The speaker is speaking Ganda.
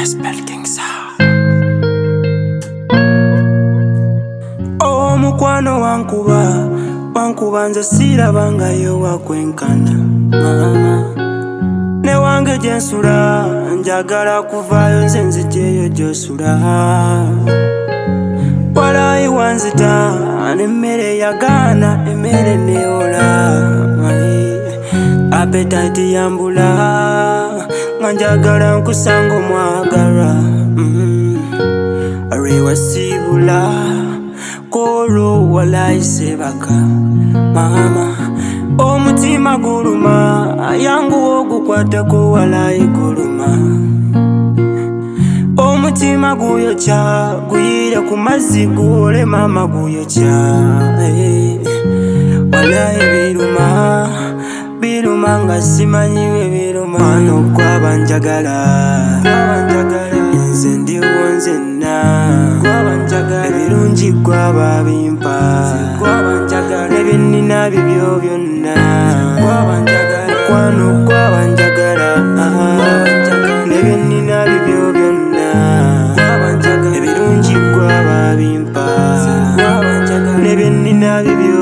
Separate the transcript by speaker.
Speaker 1: Oh mukwano wankuba nze sirabangayo wakwenkana mama ne wange gyensula njagala kuvaayo nze nzijeyo gyosula walayi wanzita nemmere yagaana emmere neola appetite yambula nga njagala nkusanga omwagalwa rewasibula kolo walayi sebaka mama omutima guluma yangu ogukwateko walayi guluma omutima guyokya guyire ku mazzi guwole mama guyokya walayi biruma nga simanyiwe biruma wano gwaba njagala nze ndiwo nzenna ebirungi gwaba bimpa nebyenina bibyo byonna mukwano gwaba njagala nebyenina bibyo byonna ebirungi gwaba bimpa nebyenina bibyo